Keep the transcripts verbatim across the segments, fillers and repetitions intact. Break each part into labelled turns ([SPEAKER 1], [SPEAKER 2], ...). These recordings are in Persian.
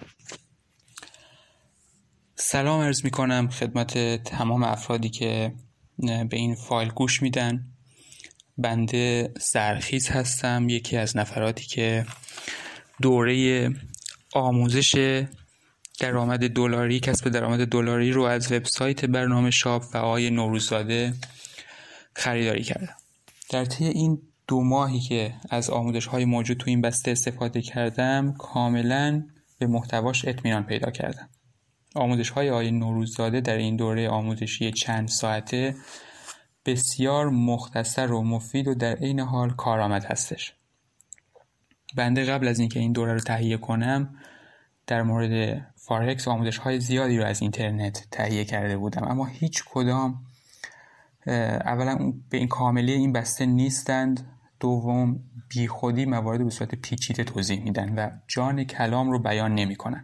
[SPEAKER 1] سلام عرض می کنم خدمت تمام افرادی که به این فایل گوش میدن. بنده سرخیز هستم، یکی از نفراتی که دوره آموزش درآمد دلاری، کسب درآمد دلاری رو از وبسایت برنامه شاپ و آقای نوروززاده خریداری کردم. در طی این دو ماهی که از آموزش‌های موجود تو این بسته استفاده کردم، کاملاً به محتواش اطمینان پیدا کردم. آموزش‌های آقای نوروززاده در این دوره آموزشی چند ساعته بسیار مختصر و مفید و در عین حال کارآمد هستش. بنده قبل از اینکه این دوره رو تهیه کنم در مورد فارکس آموزش‌های زیادی رو از اینترنت تهیه کرده بودم، اما هیچ کدام اولا به این کاملی این بسته نیستند، دوم بی خودی موارد به صورت پیچیده توضیح میدن و جان کلام رو بیان نمی‌کنن.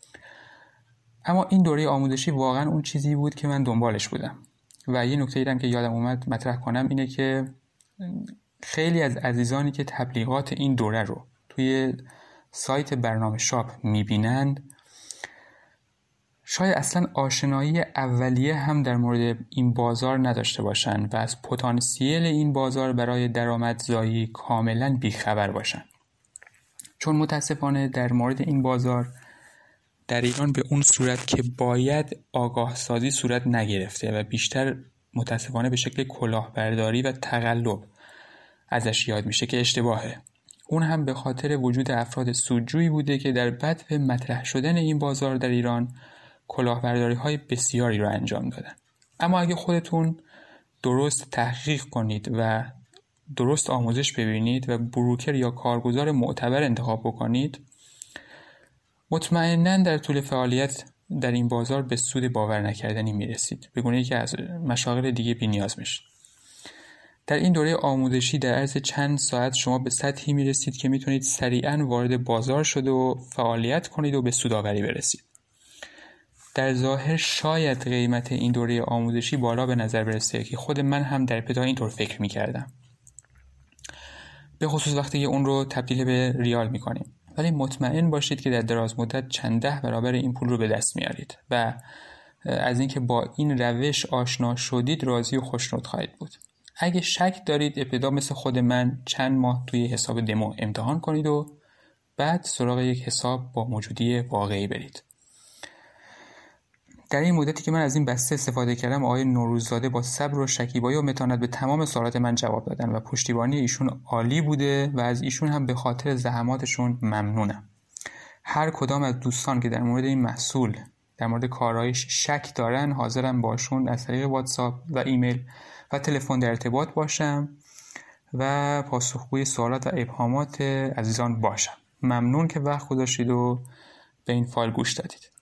[SPEAKER 1] اما این دوره آموزشی واقعا اون چیزی بود که من دنبالش بودم و یه نکته دیدم که یادم اومد مطرح کنم اینه که خیلی از عزیزانی که تبلیغات این دوره رو توی سایت برنامه شاپ میبینند شاید اصلا آشنایی اولیه هم در مورد این بازار نداشته باشن و از پتانسیل این بازار برای درآمدزایی کاملا بیخبر باشن، چون متاسفانه در مورد این بازار در ایران به اون صورت که باید آگاه سازی صورت نگرفته و بیشتر متاسفانه به شکل کلاهبرداری و تقلب ازش یاد میشه که اشتباهه. اون هم به خاطر وجود افراد سودجویی بوده که در بدو مطرح شدن این بازار در ایران کلاهبرداری های بسیاری رو انجام دادن. اما اگه خودتون درست تحقیق کنید و درست آموزش ببینید و بروکر یا کارگزار معتبر انتخاب بکنید، مطمئناً در طول فعالیت در این بازار به سود باور نکردنی میرسید، به گونه‌ای که از مشاغل دیگه بی نیاز میشید. در این دوره آموزشی در عرض چند ساعت شما به سطحی میرسید که میتونید سریعاً وارد بازار شده و فعالیت کنید و به سودآوری برسید. در ظاهر شاید قیمت این دوره آموزشی بالا به نظر برسه که خود من هم در ابتدا اینطور فکر میکردم، به خصوص وقتی که اون رو تبدیل به ریال میکنیم، ولی مطمئن باشید که در دراز مدت چند ده برابر این پول رو به دست میارید و از اینکه با این روش آشنا شدید راضی و خوشنود خواهید بود. اگه شک دارید ابتدا مثل خود من چند ماه توی حساب دمو امتحان کنید و بعد سراغ یک حساب با موجودی واقعی برید. در این مدتی که من از این بسته استفاده کردم، آقای نوروززاده با صبر و شکیبایی و متانت به تمام سوالات من جواب دادن و پشتیبانی ایشون عالی بوده و از ایشون هم به خاطر زحماتشون ممنونم. هر کدام از دوستان که در مورد این محصول، در مورد کارایش شک دارن، حاضرم باشون از طریق واتساپ و ایمیل و تلفن در ارتباط باشم و پاسخگوی سوالات و ابهامات عزیزان باشم. ممنون که وقت گذاشتید و به این فایل گوش دادید.